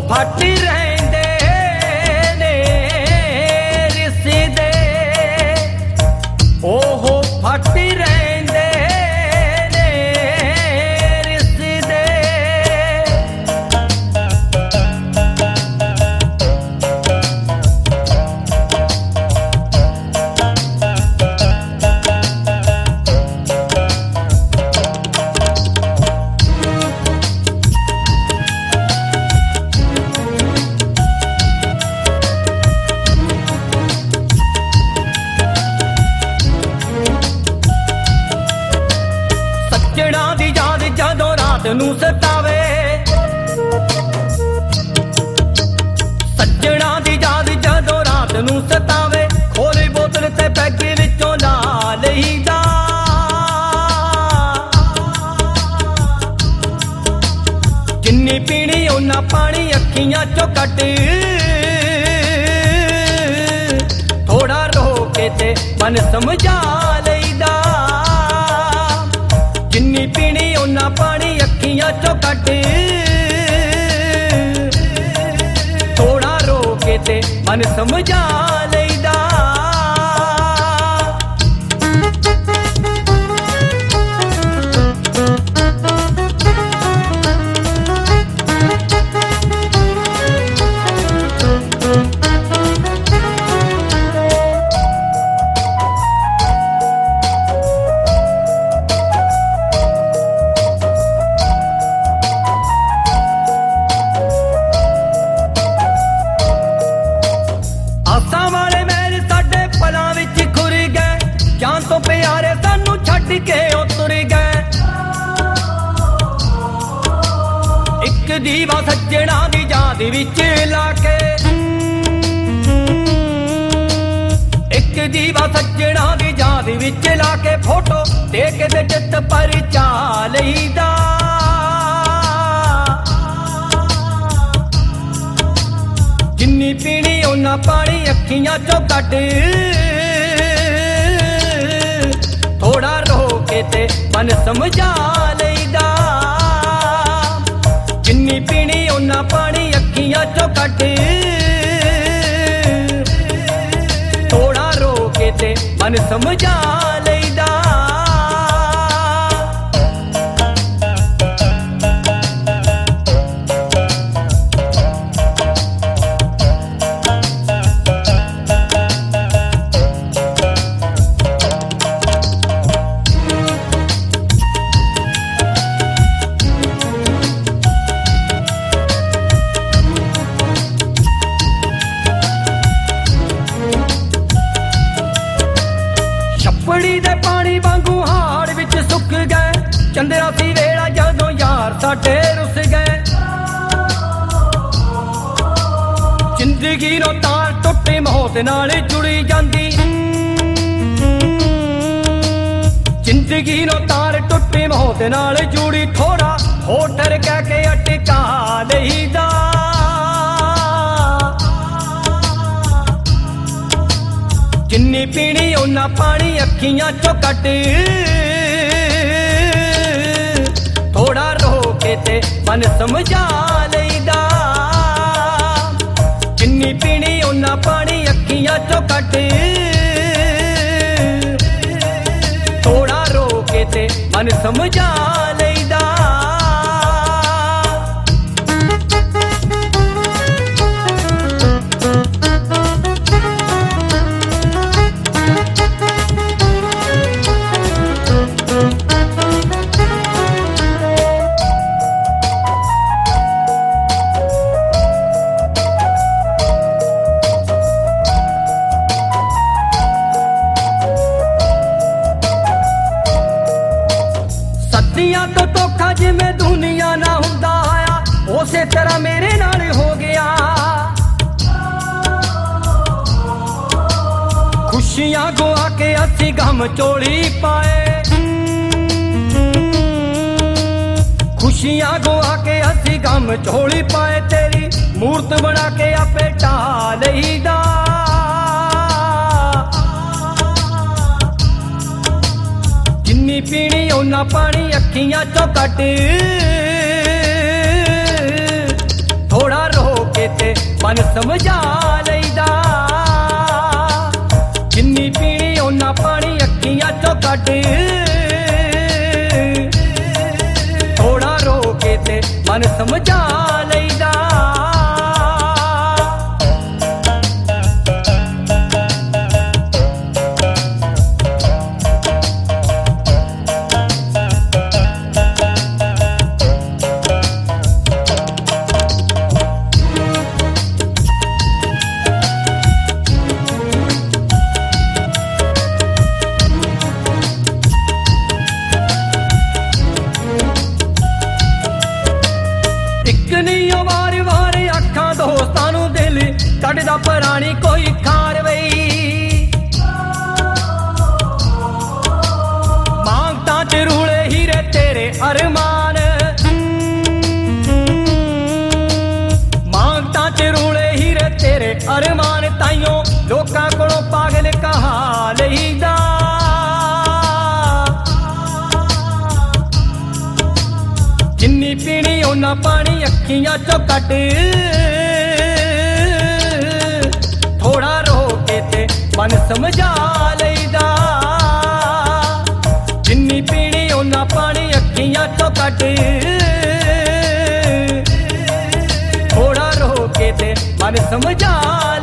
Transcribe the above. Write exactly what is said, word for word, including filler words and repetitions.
ਫੱਟ ਰਹਿੰਦੇ ਨੇ ਰਿਸ਼ਤੇ, ਉਹ ਫੱਟ ਰਹਿੰਦੇ ਨੇ ਰਿਸ਼ਤੇ। ਸੱਜਣਾ ਦੀ ਯਾਦ ਜਦੋਂ ਰਾਤ ਨੂੰ ਸਤਾਵੇ, ਸੱਜਣਾ ਦੀ ਯਾਦ ਜਦੋਂ ਰਾਤ ਨੂੰ ਸਤਾਵੇ, ਖੋਲੀ ਬੋਤਲ ਤੇ ਪੈਗ ਵਿੱਚੋਂ ਲਾ ਲਈਦਾ। ਜਿੰਨੀ ਪੀਣੀ ਓਨਾ ਪਾਣੀ ਅੱਖੀਆਂ ਚੋਂ ਕੱਢ, ਥੋੜਾ ਰੋ ਕੇ ਤੇ ਮਨ ਸਮਝਾ ਲਈਦਾ। ਜਿੰਨੀ ਪੀਣੀ ਓਨਾ ਪਾਣੀ ਅੱਖੀਆਂ ਚੋਂ ਕੱਢ, ਥੋੜਾ ਰੋ ਕੇ ਤੇ ਮਨ ਸਮਝਾ ਲਈਦਾ। ਆਸਾਂ ਵਾਲੇ ਮਹਿਲ ਸਾਡੇ ਪਲਾਂ ਵਿੱਚ ਖੁਰ ਗਏ, ਜਾਨ ਤੋਂ ਪਿਆਰੇ ਸਾਨੂੰ ਛੱਡ ਕੇ ਉਹ ਤੁਰ ਗਏ। ਇੱਕ ਦੀਵਾ ਸੱਜਣਾ ਦੀ ਯਾਦ ਵਿੱਚ ਲਾ ਕੇ, ਇੱਕ ਦੀਵਾ ਸੱਜਣਾ ਦੀ ਯਾਦ ਵਿੱਚ ਲਾ ਕੇ, ਫੋਟੋ ਦੇਖ ਕੇ ਚਿੱਤ ਪਰ ਚਾ ਲਈਦਾ। ਜਿੰਨੀ ਪੀਣੀ ਓਨਾ ਪਾਣੀ ਅੱਖੀਆਂ ਚੋਂ ਕੱਢ, ਥੋੜਾ ਰੋ ਕੇ ਤੇ ਮਨ ਸਮਝਾ ਲਈਦਾ। ਜਿੰਨੀ ਪੀਣੀ ਓਨਾ ਪਾਣੀ ਅੱਖੀਆਂ ਚੋਂ ਕੱਢ, ਥੋੜਾ ਰੋ ਕੇ ਤੇ ਮਨ ਸਮਝਾ ਲਈਦਾ। ਛੱਪੜੀ ਦੇ ਪਾਣੀ ਵਾਂਗੂ ਹਾੜ ਵਿੱਚ ਸੁੱਕ ਗਏ, ਚੰਦਰਾ ਸੀ ਵੇਲਾ ਜਦੋਂ ਯਾਰ ਸਾਡੇ ਰੁੱਸ ਗਏ। ਜ਼ਿੰਦਗੀ ਨੂੰ ਤਾਰ ਟੁੱਟੀ ਮੌਤ ਨਾਲ ਜੁੜੀ ਜਾਂਦੀ, ਜ਼ਿੰਦਗੀ ਨੂੰ ਤਾਰ ਟੁੱਟੀ ਮੌਤ ਨਾਲ ਜੁੜੀ। ਥੋੜਾ ਹੋਠਰ ਕਹਿ ਕੇ ਅਟਕਾ ਲਈਦਾ। ਜਿੰਨੀ ਪੀਣੀ ਓਨਾ ਪਾਣੀ ਅੱਖੀਆਂ ਚੋਂ ਕੱਢ, ਥੋੜਾ ਰੋ ਕੇ ਤੇ ਮਨ ਸਮਝਾ ਲਈਦਾ। ਜਿੰਨੀ ਪੀਣੀ ਓਨਾ ਪਾਣੀ ਅੱਖੀਆਂ ਚੋਂ ਕੱਢ, ਥੋੜਾ ਰੋ ਕੇ ਤੇ ਮਨ ਸਮਝਾ ਲਈਦਾ। ਸੱਦੀਆਂ ਤੋਂ ਧੋਖਾ ਜਿਵੇਂ ਦੁਨੀਆ ਨਾ ਹੁੰਦਾ ਆਇਆ, ਉਸੇ ਤਰ੍ਹਾਂ ਮੇਰੇ ਨਾਲ ਹੋ ਗਿਆ। ਖੁਸ਼ੀਆਂ ਗਵਾ ਕੇ ਅਸੀਂ ਗਮ ਝੋਲੀ ਪਾਏ, ਖੁਸ਼ੀਆਂ ਗਵਾ ਕੇ ਅਸੀਂ ਗਮ ਝੋਲੀ ਪਾਏ। ਤੇਰੀ ਮੂਰਤ ਬਣਾ ਕੇ ਆਪੇ ਢਾ ਲਈਦਾ। ਜਿੰਨੀ ਪੀਣੀ ਓਨਾ ਪਾਣੀ ਅੱਖੀਆਂ ਚੋਂ ਕੱਢ, ਥੋੜਾ ਰੋ ਕੇ ਤੇ ਮਨ ਸਮਝਾ ਲਈਦਾ। ਜਿੰਨੀ ਪੀਣੀ ਓਨਾ ਪਾਣੀ ਅੱਖੀਆਂ ਚੋਂ ਕੱਢ, ਥੋੜਾ ਰੋ ਕੇ ਤੇ ਮਨ ਸਮਝਾ ਲਈਦਾ। ਕੱਢਦਾ ਪੁਰਾਣੀ ਕੋਈ ਖਾਰ ਵਈ, ਮੰਗਤਾਂ ਚ ਰੂਲੇ ਹੀਰੇ ਤੇਰੇ ਅਰਮਾਨ, ਮੰਗਤਾਂ ਚ ਰੂਲੇ ਹੀਰੇ ਤੇਰੇ ਅਰਮਾਨ। ਤਾਈਓ ਲੋਕਾਂ ਕੋਲੋਂ ਪਾਗਲ ਕਹਾ ਲਈਦਾ। ਜਿੰਨੀ ਪੀਣੀ ਓਨਾ ਪਾਣੀ ਅੱਖੀਆਂ ਚੋਂ ਕੱਢ, ਥੋੜਾ ਰੋ ਕੇ ਤੇ ਮਨ ਸਮਝਾ ਲਈਦਾ। ਜਿੰਨੀ ਪੀਣੀ ਓਨਾ ਪਾਣੀ ਅੱਖੀਆਂ ਚੋਂ ਕੱਢ, ਥੋੜਾ ਰੋ ਕੇ ਤੇ ਮਨ ਸਮਝਾ